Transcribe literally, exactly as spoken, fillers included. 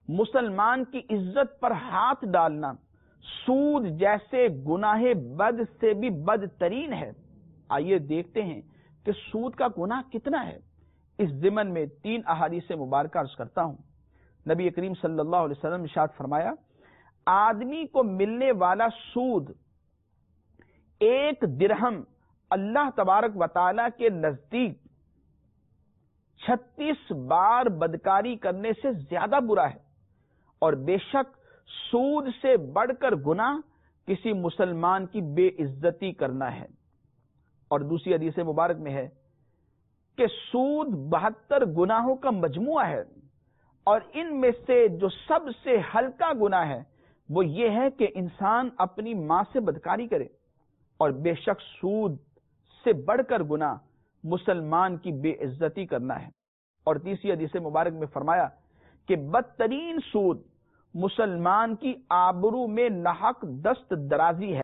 مسلمان کی عزت پر ہاتھ ڈالنا سود جیسے گناہ بد سے بھی بدترین ہے۔ آئیے دیکھتے ہیں کہ سود کا گناہ کتنا ہے۔ اس ضمن میں تین احادیث مبارکہ عرض کرتا ہوں۔ نبی کریم صلی اللہ علیہ وسلم نے ارشاد فرمایا، آدمی کو ملنے والا سود ایک درہم اللہ تبارک و تعالی کے نزدیک چھتیس بار بدکاری کرنے سے زیادہ برا ہے، اور بے شک سود سے بڑھ کر گناہ کسی مسلمان کی بے عزتی کرنا ہے۔ اور دوسری حدیث مبارک میں ہے کہ سود بہتر گناہوں کا مجموعہ ہے، اور ان میں سے جو سب سے ہلکا گناہ ہے وہ یہ ہے کہ انسان اپنی ماں سے بدکاری کرے، اور بے شک سود سے بڑھ کر گناہ مسلمان کی بے عزتی کرنا ہے۔ اور تیسری حدیث مبارک میں فرمایا کہ بدترین سود مسلمان کی آبرو میں ناحق دست درازی ہے۔